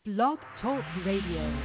Blog Talk Radio.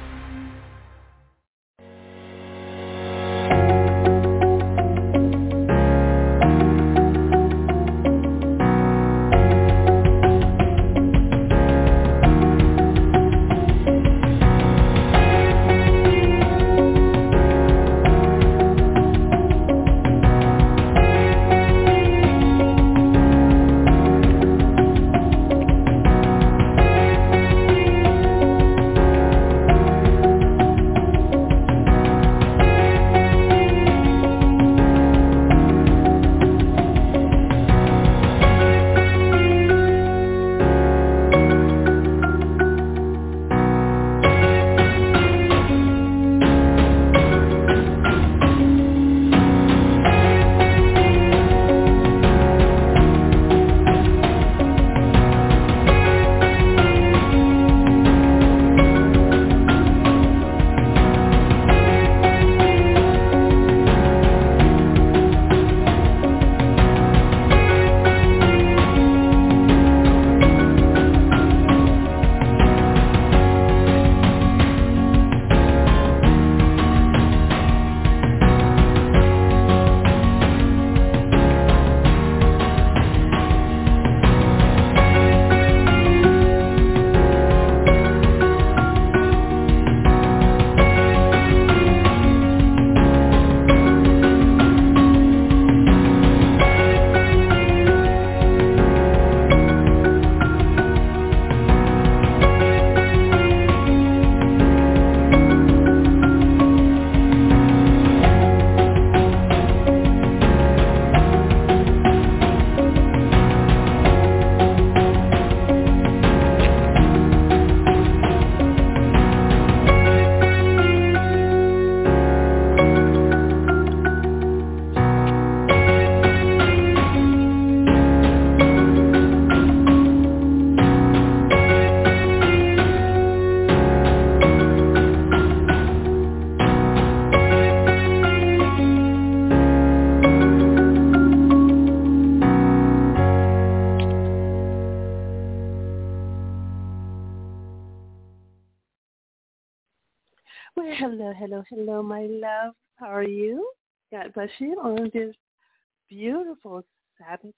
Well, hello, my love. How are you? God bless you on this beautiful Sabbath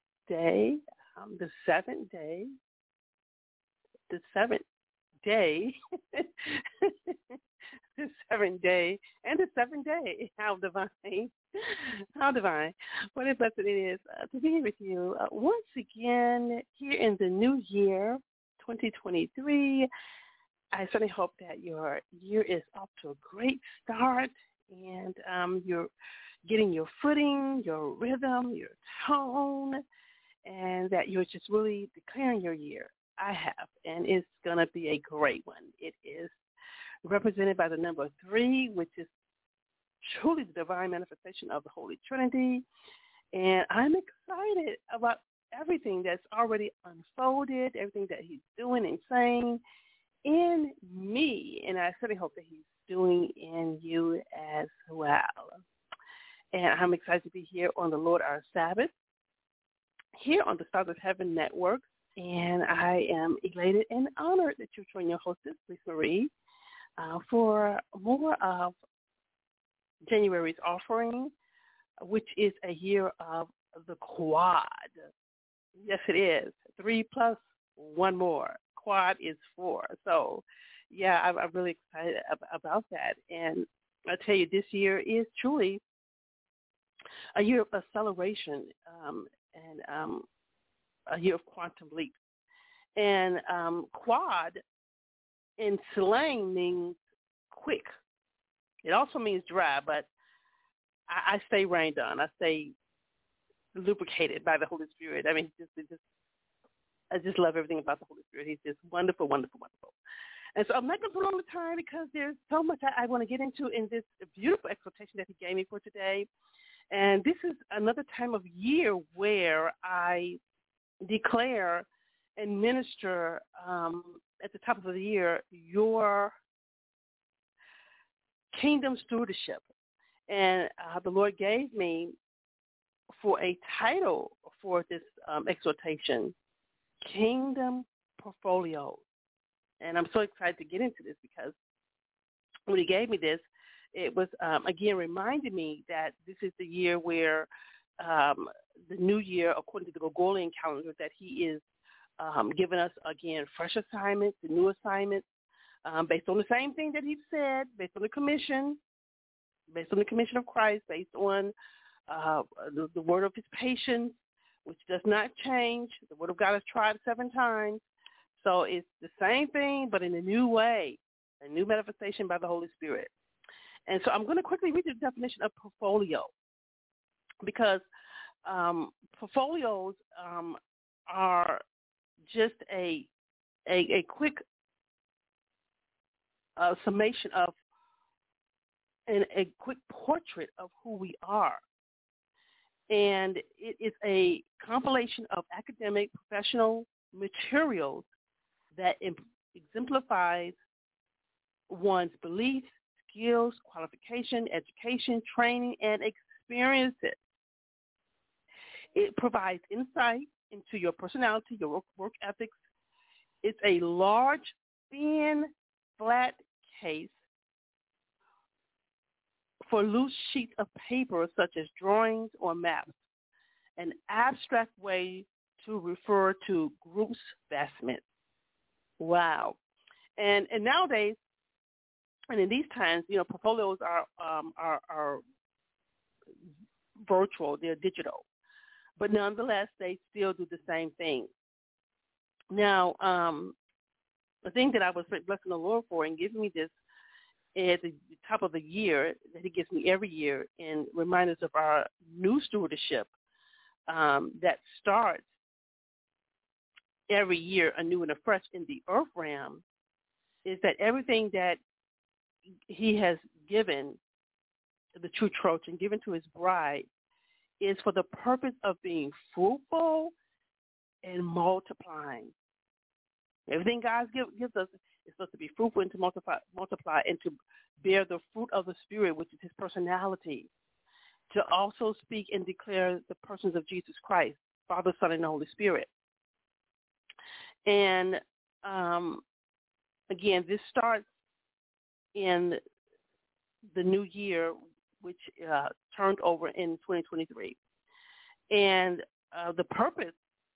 day, the seventh day, the seventh day, the seventh day, and the seventh day. How divine, how divine. What a blessing it is to be here with you once again here in the new year, 2023. I certainly hope that your year is off to a great start and you're getting your footing, your rhythm, your tone, and that you're just really declaring your year. I have, and it's going to be a great one. It is represented by the number 3, which is truly the divine manifestation of the Holy Trinity. And I'm excited about everything that's already unfolded, everything that he's doing and saying in me, and I certainly hope that he's doing in you as well. And I'm excited to be here on the Lord Our Sabbath, here on the Stars of Heaven Network, and I am elated and honored that you join your hostess, Lisa Marie, for more of January's offering, which is a year of the quad. Yes, it is. 3 plus 1 more. Quad is 4. So, yeah, I'm really excited about that. And I tell you, this year is truly a year of acceleration and a year of quantum leap. And quad in slang means quick. It also means dry, but I stay rained on. I stay lubricated by the Holy Spirit. I mean, I just love everything about the Holy Spirit. He's just wonderful, wonderful, wonderful. And so I'm not going to prolong the time because there's so much I want to get into in this beautiful exhortation that he gave me for today. And this is another time of year where I declare and minister at the top of the year your kingdom stewardship. And the Lord gave me for a title for this exhortation, Kingdom Portfolio. And I'm so excited to get into this because when he gave me this, it was, again, reminding me that this is the year where the new year, according to the Gregorian calendar, that he is giving us, again, fresh assignments, the new assignments, based on the same thing that he said, based on the commission of Christ, based on the word of his patience, which does not change. The word of God is tried 7 times. So it's the same thing, but in a new way, a new manifestation by the Holy Spirit. And so I'm going to quickly read the definition of portfolio, because portfolios are just a quick summation of and a quick portrait of who we are. And it is a compilation of academic, professional materials that exemplifies one's beliefs, skills, qualification, education, training, and experiences. It provides insight into your personality, your work ethics. It's a large, thin, flat case for loose sheets of paper such as drawings or maps, an abstract way to refer to group specimens. Wow. And nowadays, and in these times, portfolios are virtual, they're digital. But nonetheless, they still do the same thing. Now, the thing that I was blessing the Lord for and giving me this at the top of the year that he gives me every year and reminds us of our new stewardship that starts every year anew and afresh in the earth realm, is that everything that he has given the true church and given to his bride is for the purpose of being fruitful and multiplying. Everything God gives us is supposed to be fruitful and to multiply and to bear the fruit of the Spirit, which is his personality, to also speak and declare the persons of Jesus Christ, Father, Son, and the Holy Spirit. And again, this starts in the new year, which turned over in 2023. And the purpose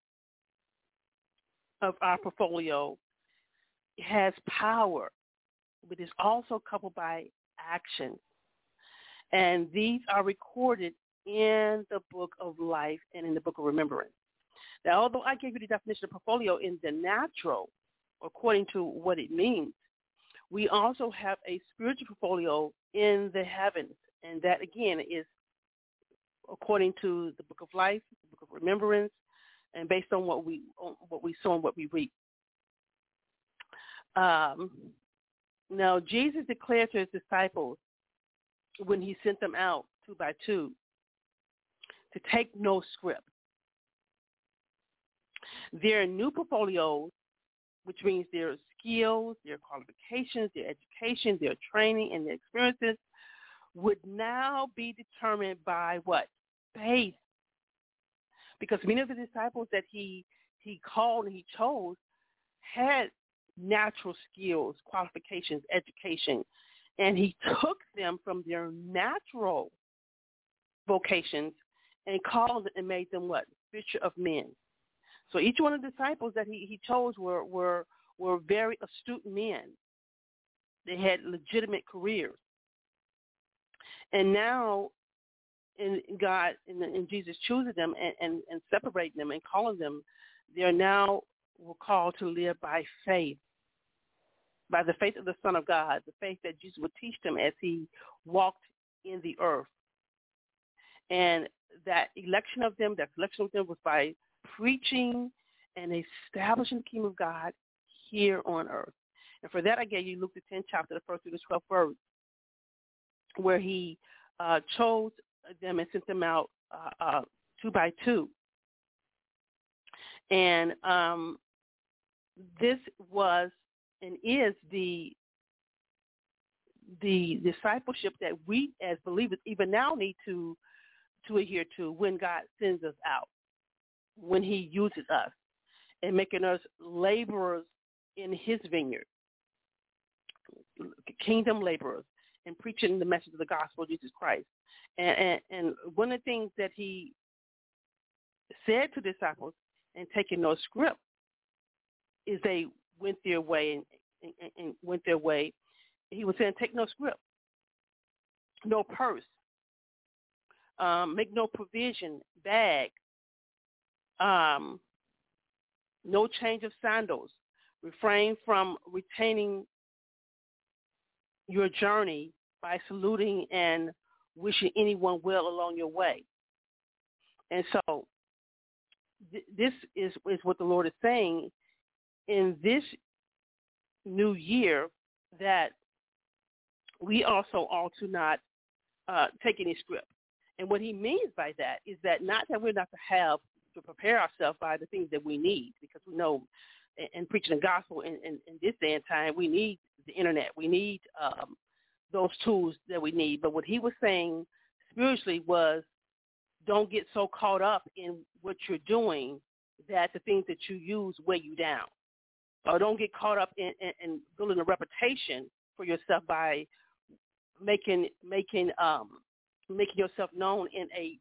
of our portfolio has power, but is also coupled by action. And these are recorded in the book of life and in the book of remembrance. Now, although I gave you the definition of portfolio in the natural, according to what it means, we also have a spiritual portfolio in the heavens. And that, again, is according to the book of life, the book of remembrance, and based on what we sow and what we reap. Now, Jesus declared to his disciples when he sent them out 2 by 2 to take no scrip. Their new portfolios, which means their skills, their qualifications, their education, their training, and their experiences, would now be determined by what? Faith. Because many of the disciples that he called and he chose had natural skills, qualifications, education, and he took them from their natural vocations and called and made them what? Fisher of men. So each one of the disciples that he chose were very astute men. They had legitimate careers. And now in God and Jesus choosing them and separating them and calling them, they are now called to live by faith, by the faith of the Son of God, the faith that Jesus would teach them as he walked in the earth. And that election of them was by preaching and establishing the kingdom of God here on earth. And for that, I gave you Luke the 10th chapter, the 1st through the 12th verse, where he chose them and sent them out 2 by 2. And this was and is the discipleship that we as believers even now need to adhere to when God sends us out, when he uses us and making us laborers in his vineyard. kingdom laborers and preaching the message of the gospel of Jesus Christ. And one of the things that he said to disciples and taking no script is they went their way and went their way. He was saying, take no script, no purse, make no provision, bag, no change of sandals, refrain from retaining your journey by saluting and wishing anyone well along your way. And so this is what the Lord is saying in this new year, that we also ought to not take any script. And what he means by that is that not that we're not to prepare ourselves by the things that we need, because we know in preaching the gospel in this day and time, we need the internet. We need those tools that we need. But what he was saying spiritually was, don't get so caught up in what you're doing that the things that you use weigh you down. Or don't get caught up in building a reputation for yourself by making yourself known in a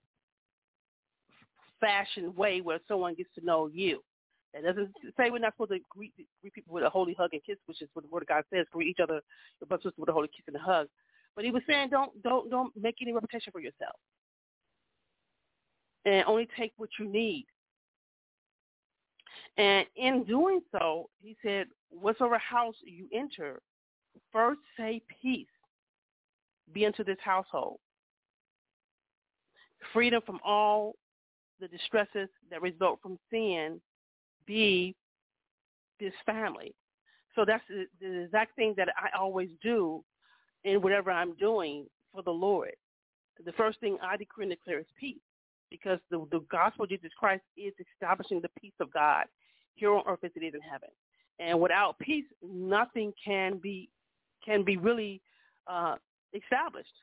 fashion way where someone gets to know you. That doesn't say we're not supposed to greet people with a holy hug and kiss, which is what the Word of God says. Greet each other, your brother and sister, with a holy kiss and a hug. But he was saying, don't make any reputation for yourself, and only take what you need. And in doing so, he said, whatsoever house you enter, first say peace be unto this household. Freedom from all the distresses that result from sin be this family. So that's the exact thing that I always do in whatever I'm doing for the Lord. The first thing I decree and declare is peace, because the gospel of Jesus Christ is establishing the peace of God here on earth as it is in heaven. And without peace, nothing can be really established.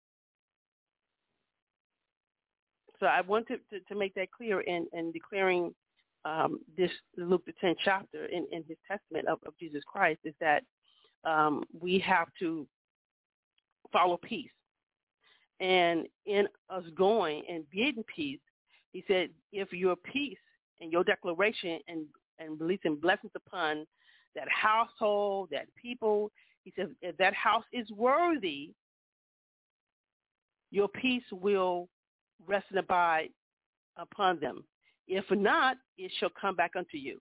So I wanted to make that clear in declaring this Luke the 10th chapter in his testament of Jesus Christ, is that we have to follow peace. And in us going and being in peace, he said, if your peace and your declaration and releasing blessings upon that household, that people, he says, if that house is worthy, your peace will rest and abide upon them. If not, it shall come back unto you.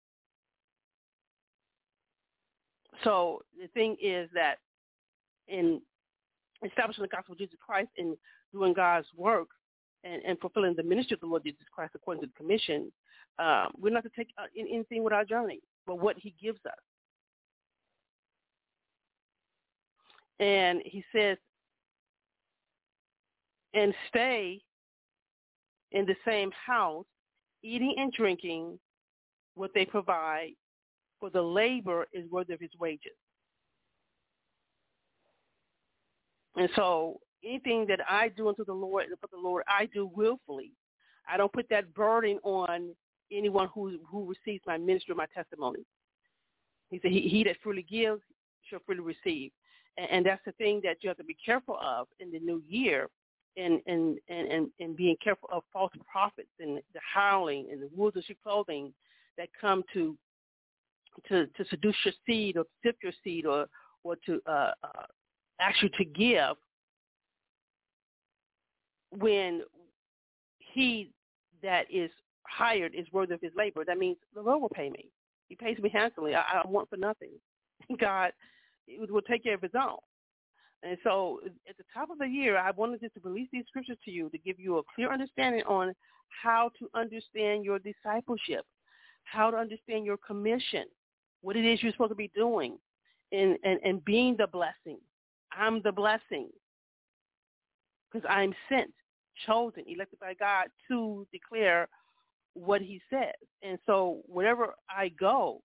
So the thing is that in establishing the gospel of Jesus Christ and doing God's work and fulfilling the ministry of the Lord Jesus Christ according to the commission, we're not to take anything with our journey, but what he gives us. And he says, and stay in the same house, eating and drinking what they provide, for the labor is worthy of his wages. And so anything that I do unto the Lord and for the Lord, I do willfully. I don't put that burden on anyone who receives my ministry or my testimony. He said, he that freely gives shall freely receive. And that's the thing that you have to be careful of in the new year, and being careful of false prophets and the howling and the wolves of sheep clothing that come to seduce your seed or to sift your seed or to ask you to give, when he that is hired is worthy of his labor. That means the Lord will pay me. He pays me handsomely. I want for nothing. God will take care of his own. And so at the top of the year, I wanted just to release these scriptures to you to give you a clear understanding on how to understand your discipleship, how to understand your commission, what it is you're supposed to be doing, and being the blessing. I'm the blessing because I'm sent, chosen, elected by God to declare what he says. And so wherever I go,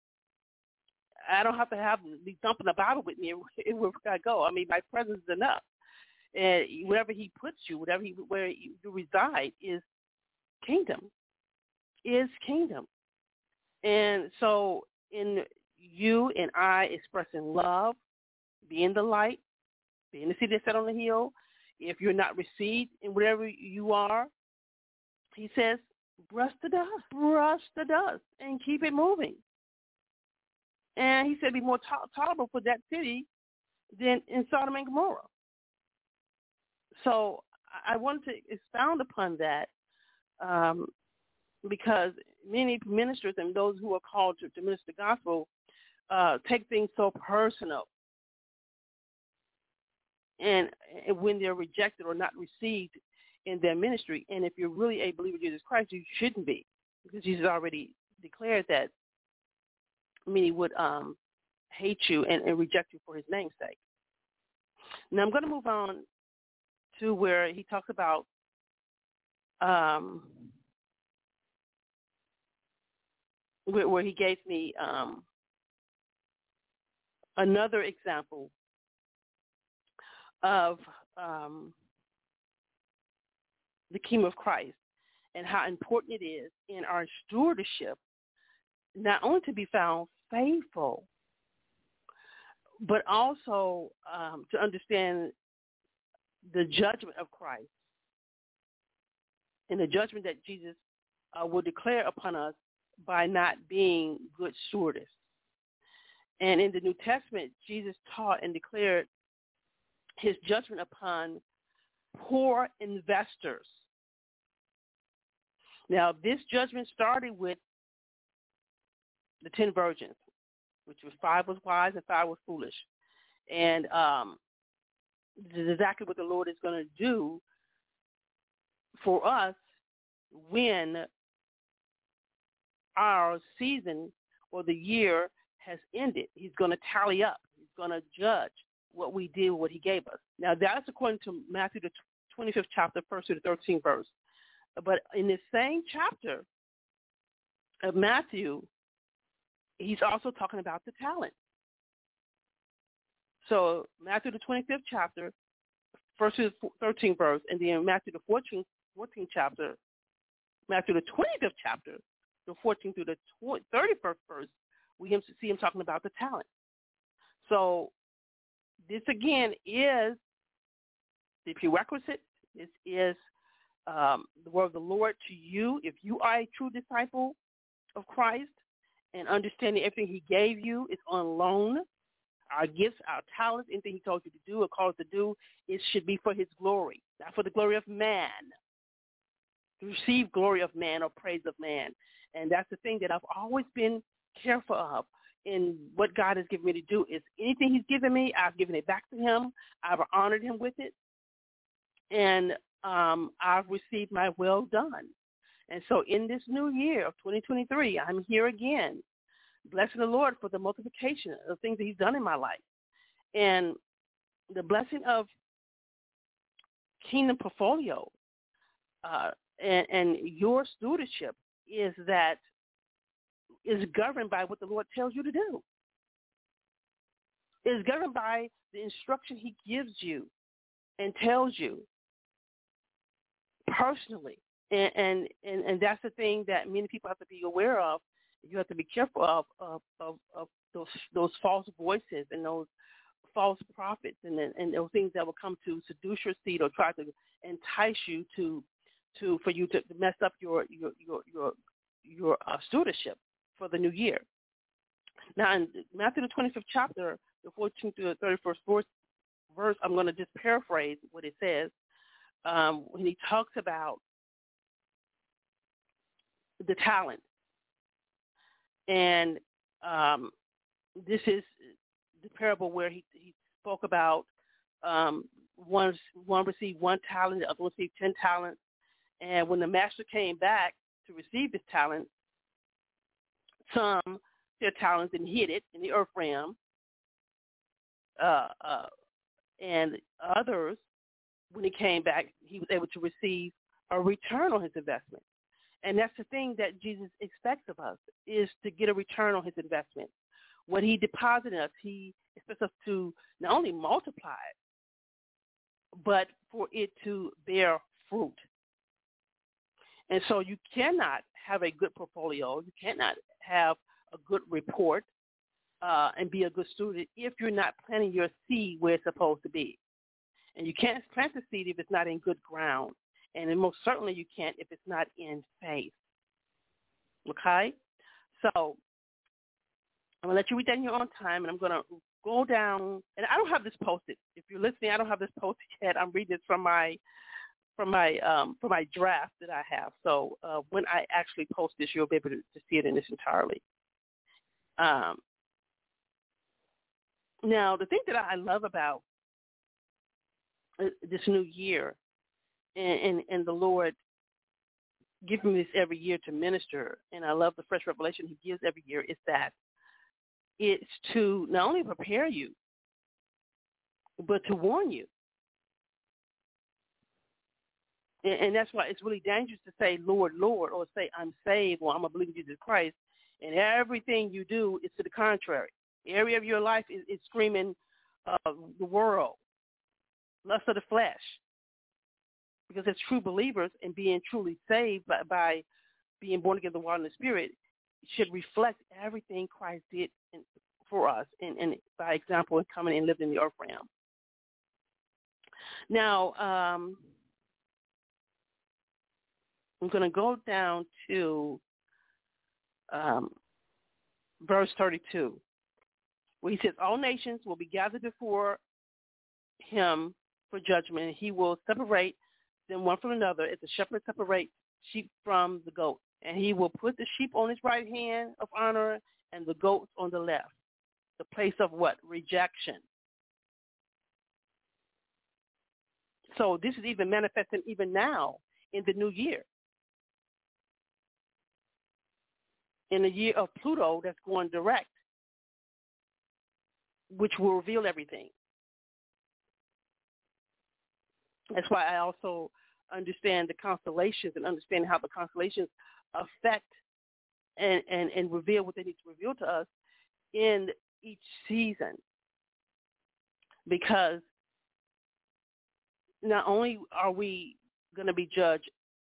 I don't have to be dumping the Bible with me wherever I go. I mean, my presence is enough. And wherever he puts you, where you reside is kingdom. And so in you and I expressing love, be in the light, be in the city that's set on the hill. If you're not received in whatever you are, he says, brush the dust, and keep it moving. And he said, be more tolerable for that city than in Sodom and Gomorrah. So I wanted to expound upon that because many ministers and those who are called to minister the gospel take things so personal. And when they're rejected or not received in their ministry, and if you're really a believer of Jesus Christ, you shouldn't be, because Jesus already declared that many would hate you and reject you for his name's sake. Now I'm going to move on to where he talks about where he gave me another example of the kingdom of Christ and how important it is in our stewardship not only to be found faithful, but also to understand the judgment of Christ and the judgment that Jesus will declare upon us by not being good stewards. And in the New Testament, Jesus taught and declared his judgment upon poor investors. Now, this judgment started with the 10 virgins, which was 5 was wise and 5 was foolish. And this is exactly what the Lord is going to do for us when our season or the year has ended. He's going to tally up. He's going to judge what we did, what he gave us. Now, that's according to Matthew, the 25th chapter, 1st to the 13th verse. But in this same chapter of Matthew, he's also talking about the talent. So Matthew, the 25th chapter, 1st to the 13th verse, and then Matthew, the 14th chapter, Matthew, the 25th chapter, the 14th through the 31st verse, we see him talking about the talent. So this, again, is the prerequisite. This is the word of the Lord to you. If you are a true disciple of Christ and understanding everything he gave you is on loan, our gifts, our talents, anything he told you to do or called to do, it should be for his glory, not for the glory of man, to receive glory of man or praise of man. And that's the thing that I've always been careful of in what God has given me to do. Is anything he's given me, I've given it back to him. I've honored him with it. And I've received my well done. And so in this new year of 2023, I'm here again, blessing the Lord for the multiplication of things that he's done in my life. And the blessing of Kingdom Portfolio and your stewardship is governed by what the Lord tells you to do. It is governed by the instruction he gives you and tells you personally. And that's the thing that many people have to be aware of. You have to be careful of those false voices and those false prophets and those things that will come to seduce your seed or try to entice you for you to mess up your stewardship for the new year. Now, in Matthew the 25th chapter, the 14th to the 31st verse, I'm going to just paraphrase what it says when he talks about the talent. And this is the parable where he spoke about one received 1 talent, the other received 10 talents. And when the master came back to receive his talent, some their talents and hid it in the earth realm, and others, when he came back, he was able to receive a return on his investment. And that's the thing that Jesus expects of us, is to get a return on his investment. When he deposited in us, he expects us to not only multiply it, but for it to bear fruit. And so you cannot have a good portfolio. You cannot have a good report and be a good student if you're not planting your seed where it's supposed to be. And you can't plant the seed if it's not in good ground. And then most certainly you can't if it's not in faith. Okay? So I'm going to let you read that in your own time, and I'm going to go down. And I don't have this posted. If you're listening, I don't have this posted yet. I'm reading this from my draft that I have. So when I actually post this, you'll be able to see it in its entirely. Now, the thing that I love about this new year and the Lord giving me this every year to minister, and I love the fresh revelation he gives every year, is that it's to not only prepare you, but to warn you. And that's why it's really dangerous to say, Lord, Lord, or say, I'm saved, or I'm a believer in Jesus Christ, and everything you do is to the contrary. The area of your life is screaming the world, lust of the flesh. Because as true believers and being truly saved by being born again of the water and the Spirit should reflect everything Christ did for us, and by example, coming and living in the earth realm. Now, I'm going to go down to verse 32, where he says, all nations will be gathered before him for judgment, and he will separate them one from another as the shepherd separates sheep from the goat. And he will put the sheep on his right hand of honor and the goats on the left, the place of what? Rejection. So this is even manifesting even now in the new year. In the year of Pluto that's going direct, which will reveal everything. That's why I also understand the constellations and understand how the constellations affect and reveal what they need to reveal to us in each season. Because not only are we going to be judged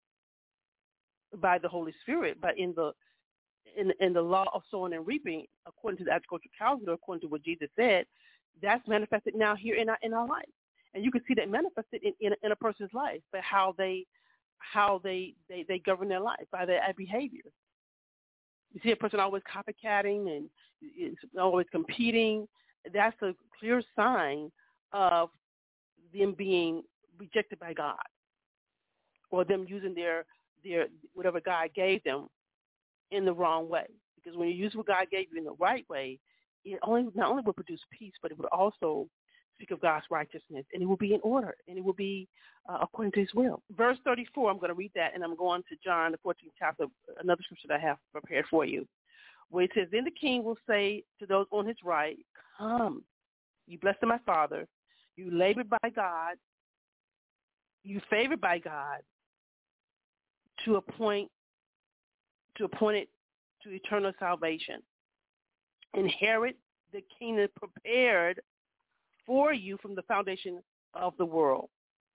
by the Holy Spirit, but in the law of sowing and reaping, according to the agricultural calendar, according to what Jesus said, that's manifested now here in our life. And you can see that manifested in a person's life, but how they govern their life by their behavior. You see a person always copycatting and is always competing. That's a clear sign of them being rejected by God, or them using their whatever God gave them in the wrong way. Because when you use what God gave you in the right way, it not only will produce peace, but it will also speak of God's righteousness, and it will be in order, and it will be according to his will. Verse 34, I'm going to read that, and I'm going to John, the 14th chapter, another scripture that I have prepared for you, where it says, then the king will say to those on his right, come, you blessed of my Father, you labored by God, you favored by God, to appoint it to eternal salvation. Inherit the kingdom prepared for you from the foundation of the world.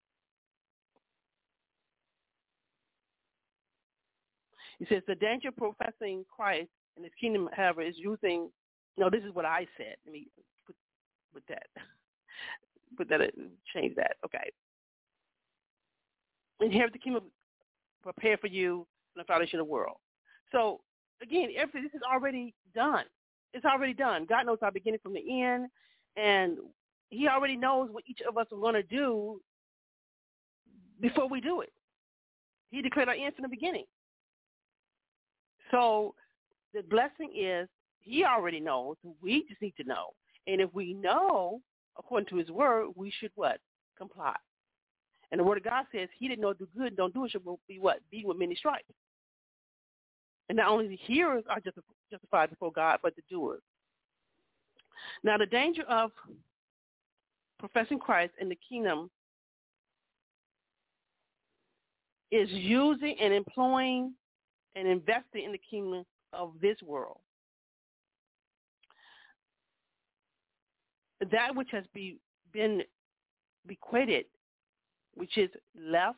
He says the danger of professing Christ and his kingdom, however, is using, no, this is what I said. Let me put that, change that. Okay. Inherit the kingdom prepared for you from the foundation of the world. So, again, everything, this is already done. It's already done. God knows our beginning from the end, and he already knows what each of us are going to do before we do it. He declared our end from the beginning. So the blessing is he already knows. We just need to know. And if we know, according to his word, we should what? Comply. And the word of God says he didn't know do good and don't do it should be what? Be with many stripes. And not only the hearers are justified before God, but the doers. Now the danger of professing Christ in the kingdom is using and employing and investing in the kingdom of this world. That which has been bequeathed, which is left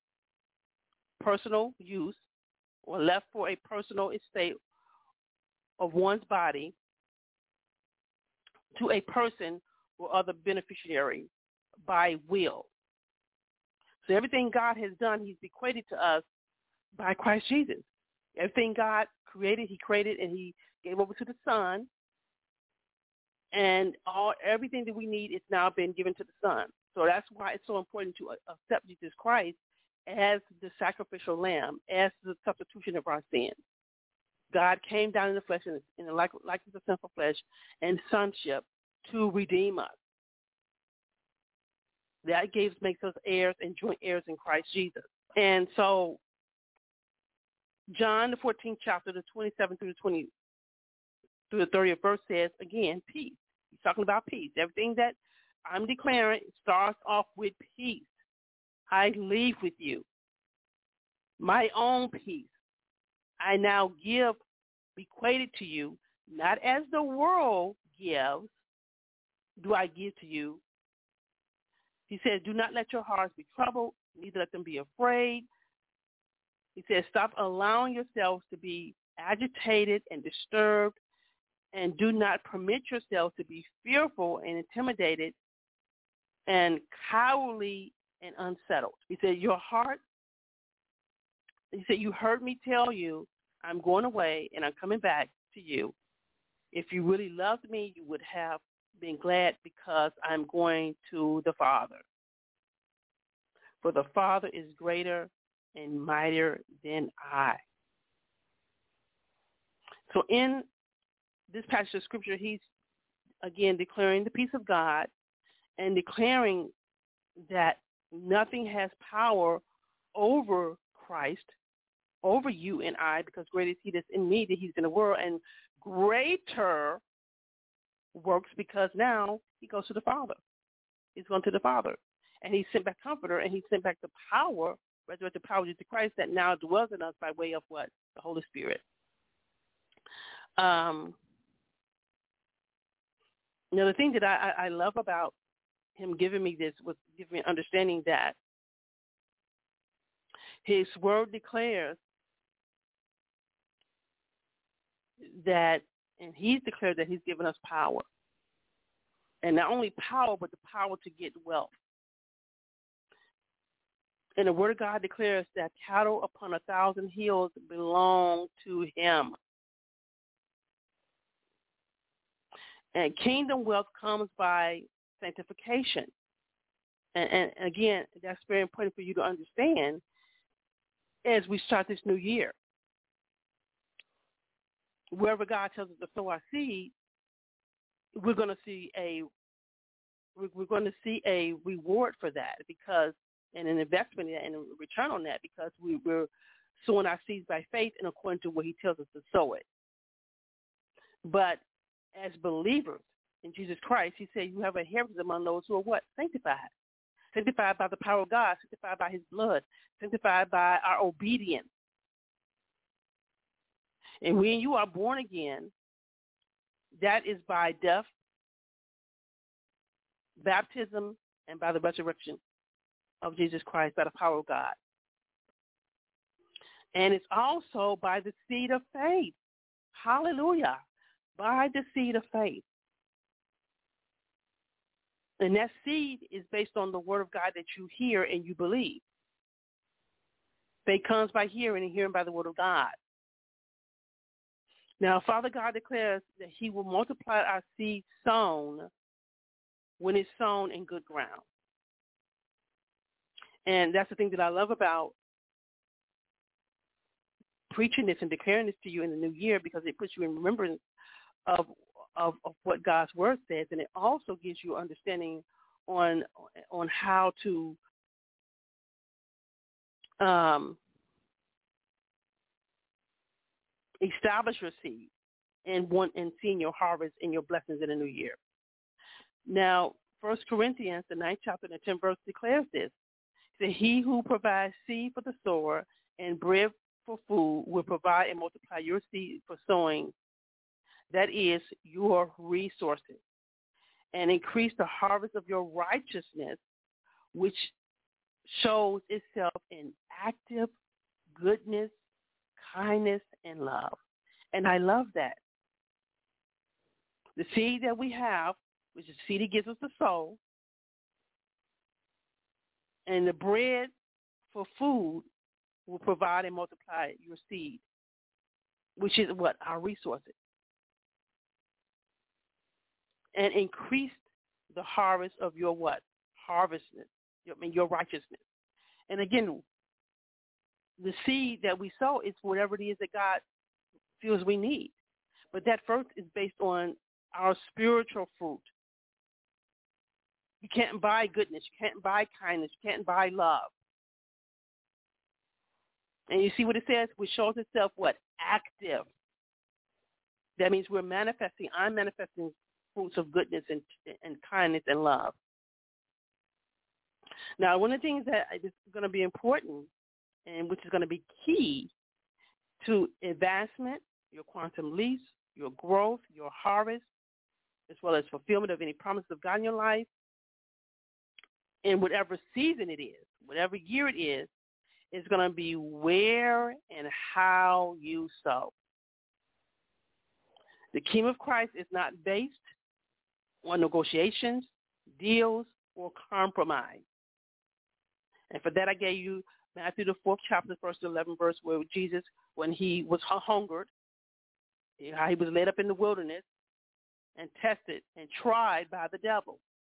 personal use or left for a personal estate of one's body to a person or other beneficiary by will. So everything God has done, he's bequeathed to us by Christ Jesus. Everything God created, he created, and he gave over to the Son. And everything that we need is now been given to the Son. So that's why it's so important to accept Jesus Christ as the sacrificial lamb, as the substitution of our sins. God came down in the flesh, in the likeness of sinful flesh, and sonship to redeem us. That makes us heirs and joint heirs in Christ Jesus. And so John, the 14th chapter, the 27th through the 30th verse says, again, peace. He's talking about peace. Everything that I'm declaring starts off with peace. I leave with you my own peace. I now bequeathed to you, not as the world gives, do I give to you. He says, do not let your hearts be troubled, neither let them be afraid. He says, stop allowing yourselves to be agitated and disturbed, and do not permit yourselves to be fearful and intimidated and cowardly and unsettled. He said, you heard me tell you, I'm going away and I'm coming back to you. If you really loved me, you would have been glad because I'm going to the Father. For the Father is greater and mightier than I. So in this passage of Scripture, he's, again, declaring the peace of God and declaring that nothing has power over Christ, over you and I, because greater is he that's in me than he's in the world, and greater works because now he goes to the Father. He's going to the Father. And he sent back Comforter, and he sent back the power, resurrected power to Christ that now dwells in us by way of what? The Holy Spirit. The thing that I love about him giving me this was giving me understanding that his word declares that, and he's declared that he's given us power. And not only power, but the power to get wealth. And the word of God declares that cattle upon 1,000 hills belong to him. And kingdom wealth comes by sanctification. And again, that's very important for you to understand as we start this new year. Wherever God tells us to sow our seed, we're going to see a reward for that, because, and an investment and a return on that, because we're sowing our seeds by faith and according to what he tells us to sow it. But as believers in Jesus Christ, he said you have a heritage among those who are what? Sanctified. Sanctified by the power of God, sanctified by his blood, sanctified by our obedience. And when you are born again, that is by death, baptism, and by the resurrection of Jesus Christ, by the power of God. And it's also by the seed of faith. Hallelujah. By the seed of faith. And that seed is based on the word of God that you hear and you believe. Faith comes by hearing, and hearing by the word of God. Now, Father God declares that he will multiply our seed sown when it's sown in good ground. And that's the thing that I love about preaching this and declaring this to you in the new year, because it puts you in remembrance of what God's word says, and it also gives you understanding on how to establish your seed and seeing your harvest and your blessings in the new year. Now, 1 Corinthians, the 9th chapter and the 10th verse declares this. It says, he who provides seed for the sower and bread for food will provide and multiply your seed for sowing, that is, your resources, and increase the harvest of your righteousness, which shows itself in active goodness, kindness, and love. And I love that. The seed that we have, which is the seed He gives us the soul, and the bread for food will provide and multiply your seed, which is what? Our resources. And increase the harvest of your what? Harvestness. Your righteousness. And again, the seed that we sow is whatever it is that God feels we need. But that first is based on our spiritual fruit. You can't buy goodness. You can't buy kindness. You can't buy love. And you see what it says? Which shows itself what? Active. That means I'm manifesting fruits of goodness and kindness and love. Now, one of the things that is going to be important and which is going to be key to advancement, your quantum leaps, your growth, your harvest, as well as fulfillment of any promises of God in your life, in whatever season it is, whatever year it is going to be where and how you sow. The kingdom of Christ is not based on negotiations, deals, or compromise. And for that I gave you Matthew the 4th chapter, first 11 verse, where Jesus, when he was hungered, how he was led up in the wilderness and tested and tried by the devil.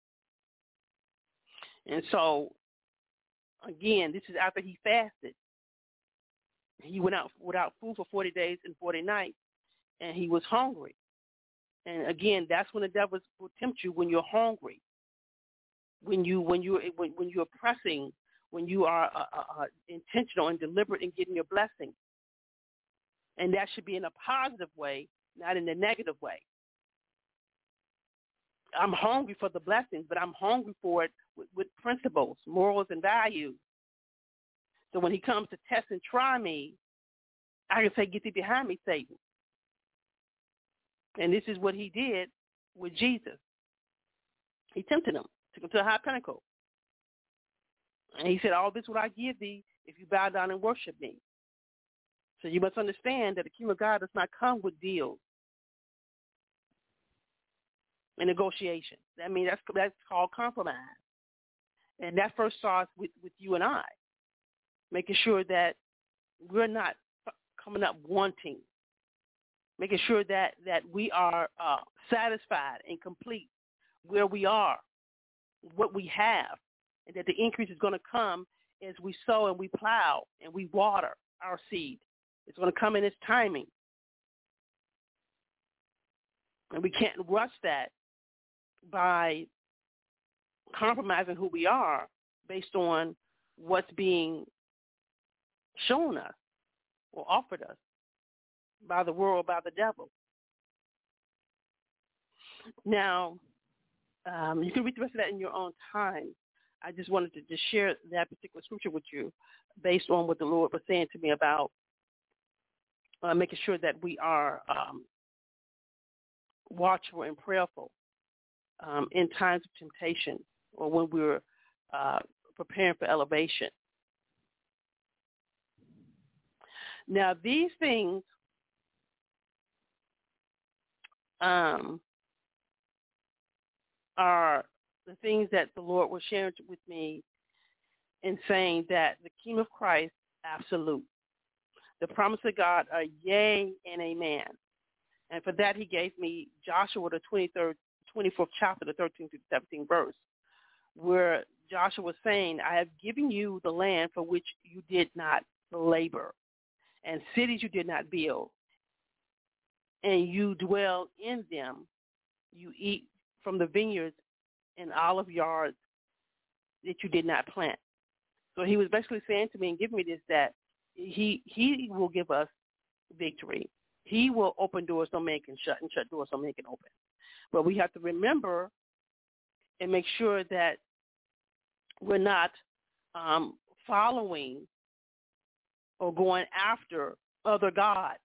And so, again, this is after he fasted. He went out without food for 40 days and 40 nights, and he was hungry. And again, that's when the devil will tempt you, when you're hungry, when you're pressing, when you are intentional and deliberate in getting your blessing. And that should be in a positive way, not in a negative way. I'm hungry for the blessings, but I'm hungry for it with principles, morals, and values. So when he comes to test and try me, I can say, get thee behind me, Satan. And this is what he did with Jesus. He tempted him, took him to a high pinnacle. And he said, all this will I give thee if you bow down and worship me. So you must understand that the kingdom of God does not come with deals and negotiations. I mean, that's called compromise. And that first starts with you and I, making sure that we're not coming up wanting, making sure that we are satisfied and complete where we are, what we have, and that the increase is going to come as we sow and we plow and we water our seed. It's going to come in its timing. And we can't rush that by compromising who we are based on what's being shown us or offered us by the world, by the devil. Now, you can read the rest of that in your own time. I just wanted to just share that particular scripture with you based on what the Lord was saying to me about making sure that we are watchful and prayerful in times of temptation or when we're preparing for elevation. Now, these things are the things that the Lord was sharing with me in saying that the kingdom of Christ, absolute. The promise of God are yea and amen. And for that, he gave me Joshua, the 24th chapter, the 13th to 17th verse, where Joshua was saying, I have given you the land for which you did not labor, and cities you did not build, and you dwell in them. You eat from the vineyards and olive yards that you did not plant. So he was basically saying to me and giving me this, that he will give us victory. He will open doors no man can shut, and shut doors no man can open. But we have to remember and make sure that we're not following or going after other gods,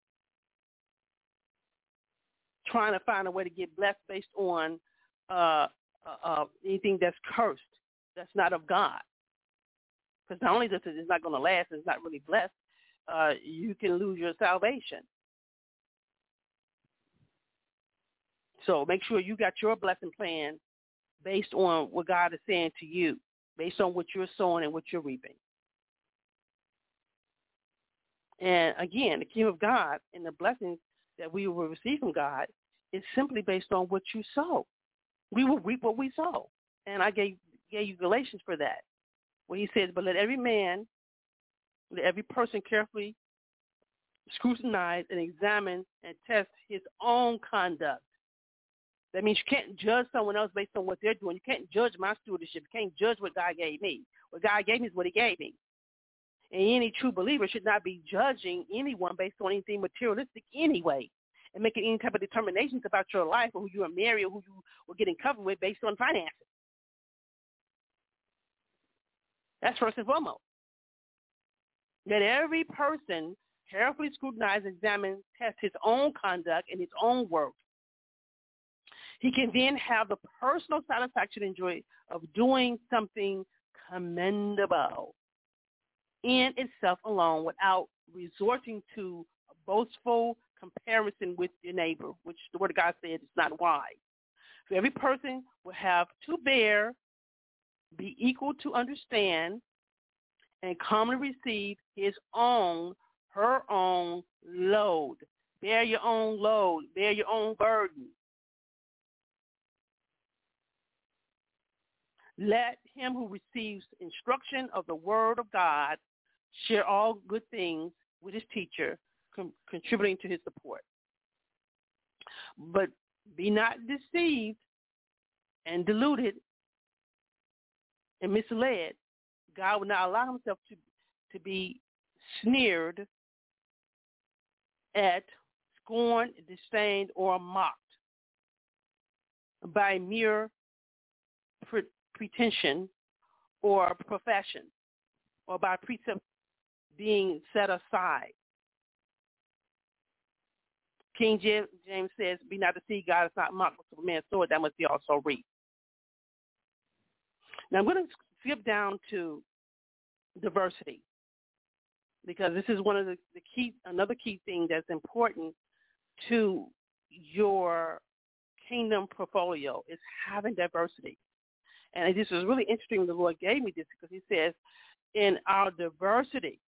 trying to find a way to get blessed based on anything that's cursed, that's not of God. Because not only does it's not going to last, it's not really blessed, you can lose your salvation. So make sure you got your blessing plan based on what God is saying to you, based on what you're sowing and what you're reaping. And again, the kingdom of God and the blessings that we will receive from God is simply based on what you sow. We will reap what we sow. And I gave you Galatians for that, where he says, but let every person carefully scrutinize and examine and test his own conduct. That means you can't judge someone else based on what they're doing. You can't judge my stewardship. You can't judge what God gave me. What God gave me is what he gave me. And any true believer should not be judging anyone based on anything materialistic anyway, and making any type of determinations about your life or who you are married or who you were getting covered with based on finances. That's first and foremost. Let every person carefully scrutinize, examine, test his own conduct and his own work. He can then have the personal satisfaction and joy of doing something commendable in itself alone without resorting to a boastful comparison with your neighbor, which the Word of God said is not wise. So every person will have to bear, be equal to understand, and commonly receive his own, her own load. Bear your own load. Bear your own burden. Let him who receives instruction of the Word of God share all good things with his teacher, contributing to his support. But be not deceived and deluded and misled. God will not allow himself to be sneered at, scorned, disdained, or mocked by mere pretension or profession, or by precept being set aside. King James says, be not deceived, God is not mocked. With a man's sword, that must be also reaped. Now I'm going to skip down to diversity, because this is one of another key thing that's important to your kingdom portfolio is having diversity. And this was really interesting. The Lord gave me this because he says, in our diversity,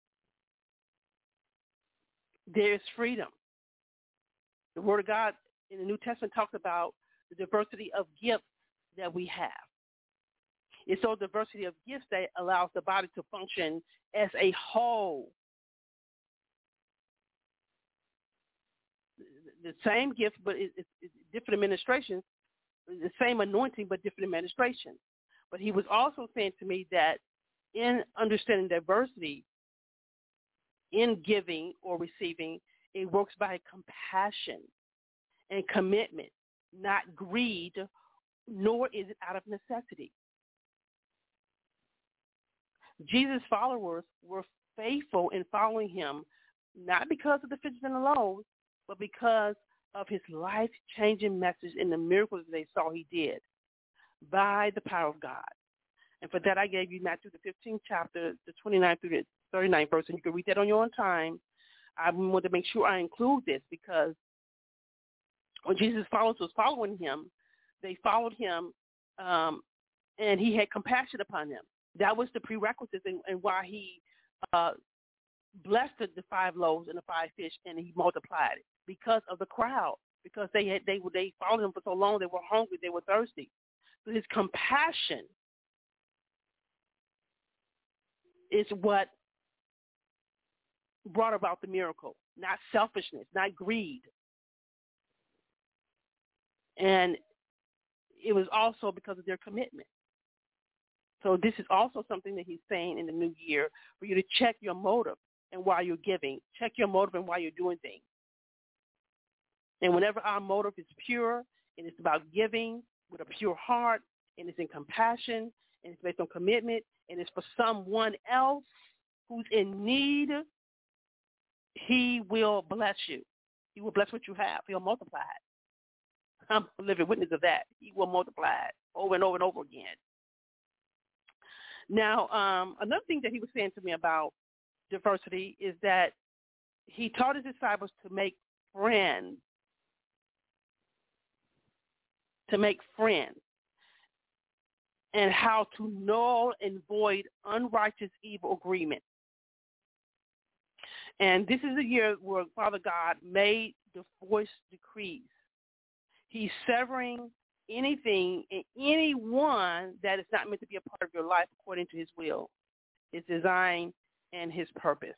there is freedom. The Word of God in the New Testament talks about the diversity of gifts that we have. It's so diversity of gifts that allows the body to function as a whole. The same gift, but it's different administrations. The same anointing, but different administration. But he was also saying to me that in understanding diversity, in giving or receiving, it works by compassion and commitment, not greed, nor is it out of necessity. Jesus' followers were faithful in following him, not because of the fishes and the loaves, but because of his life-changing message and the miracles they saw he did by the power of God. And for that, I gave you Matthew, the 15th chapter, the 29th through the 39th verse, and you can read that on your own time. I want to make sure I include this because when Jesus' followers was following him, they followed him, and he had compassion upon them. That was the prerequisites and why he blessed the 5 loaves and the 5 fish, and he multiplied it because of the crowd, because they followed him for so long. They were hungry, they were thirsty. So his compassion is what brought about the miracle, not selfishness, not greed. And it was also because of their commitment. So this is also something that he's saying in the new year for you to check your motive and why you're giving. Check your motive and why you're doing things. And whenever our motive is pure and it's about giving with a pure heart and it's in compassion and it's based on commitment and it's for someone else who's in need, he will bless you. He will bless what you have. He'll multiply it. I'm a living witness of that. He will multiply it over and over and over again. Now, another thing that he was saying to me about diversity is that he taught his disciples to make friends to make friends, and how to null and void unrighteous evil agreement. And this is a year where Father God made divorce decrees. He's severing anything and anyone that is not meant to be a part of your life according to his will, his design, and his purpose.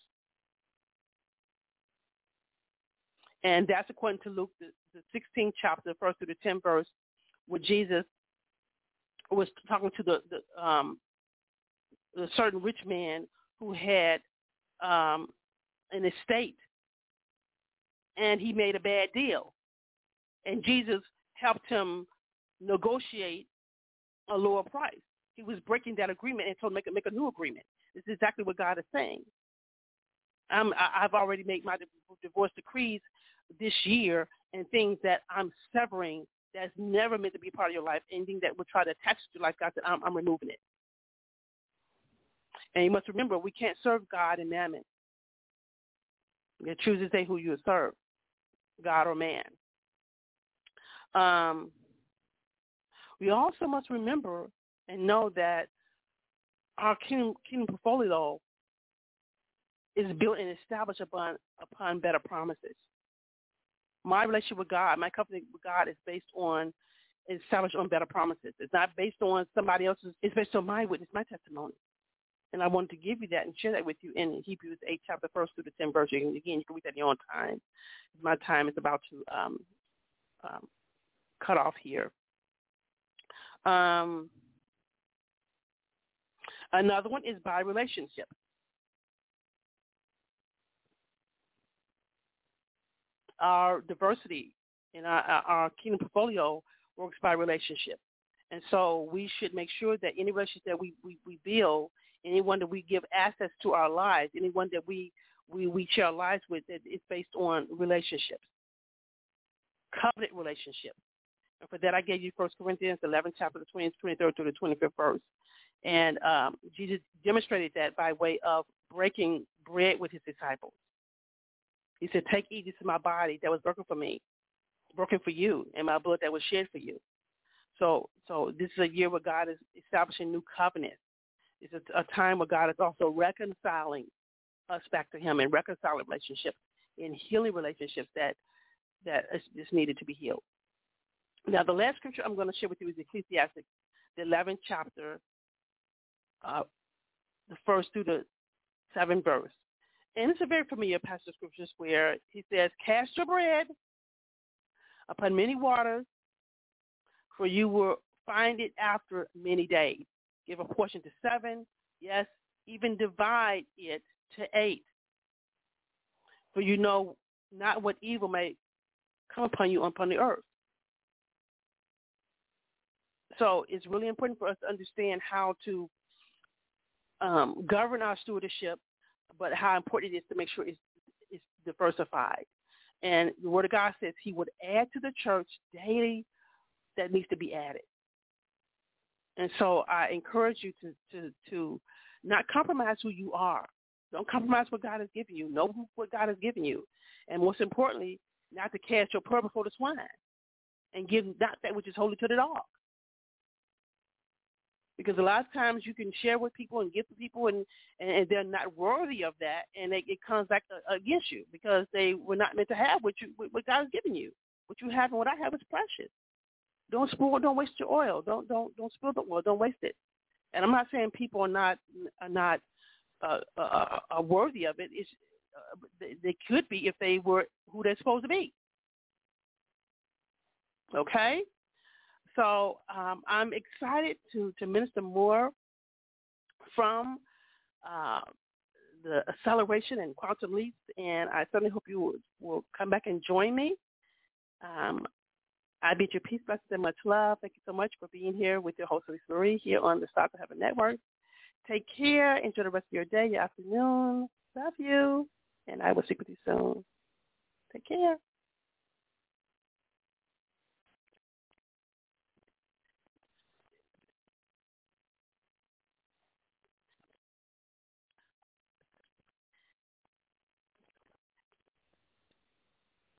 And that's according to Luke, the 16th chapter, 1st through the 10th verse, where Jesus was talking to the certain rich man who had an estate, and he made a bad deal. And Jesus helped him negotiate a lower price. He was breaking that agreement and told him make a new agreement. This is exactly what God is saying. I've already made my divorce decrees this year, and things that I'm severing that's never meant to be part of your life, anything that would try to attach to your life, God said, I'm removing it. And you must remember, we can't serve God and mammon. You choose to say who you serve, God or man. We also must remember and know that our kingdom portfolio is built and established upon better promises. My relationship with God, my covenant with God is established on better promises. It's not based on somebody else's. It's based on my witness, my testimony. And I wanted to give you that and share that with you in Hebrews 8, chapter 1st through the 10th verse. Again, you can read that in your own time. My time is about to cut off here. Another one is by relationship. Our diversity in our kingdom portfolio works by relationship. And so we should make sure that any relationship that we build, anyone that we give access to our lives, anyone that we share our lives with, that it's based on relationships, covenant relationships. And for that, I gave you 1 Corinthians 11, chapter 23rd through the 25th verse. And Jesus demonstrated that by way of breaking bread with his disciples. He said, take, eat, this is my body that was broken for me, broken for you, and my blood that was shed for you. So this is a year where God is establishing new covenants. It's a time where God is also reconciling us back to him and reconciling relationships and healing relationships that is needed to be healed. Now, the last scripture I'm going to share with you is Ecclesiastes, the 11th chapter, the 1st through the 7th verse. And it's a very familiar passage of scriptures where he says, cast your bread upon many waters, for you will find it after many days. Give a portion to 7, yes, even divide it to 8. For you know not what evil may come upon you upon the earth. So it's really important for us to understand how to govern our stewardship, but how important it is to make sure it's diversified. And the Word of God says he would add to the church daily that needs to be added. And so I encourage you to not compromise who you are. Don't compromise what God has given you. Know what God has given you. And most importantly, not to cast your pearl before the swine and give not that which is holy to the dog. Because a lot of times you can share with people and give to people and they're not worthy of that, and it comes back against you because they were not meant to have what God has given you. What you have and what I have is precious. Don't spoil. Don't waste your oil. Don't spill the oil. Don't waste it. And I'm not saying people are not worthy of it. It's, they could be if they were who they're supposed to be. Okay. So I'm excited to minister more from the acceleration and quantum leaps, and I certainly hope you will come back and join me. I bid you peace, blessings, and much love. Thank you so much for being here with your host, Lisa Marie, here on the Start to Heaven Network. Take care. Enjoy the rest of your day, your afternoon. Love you, and I will speak with you soon. Take care.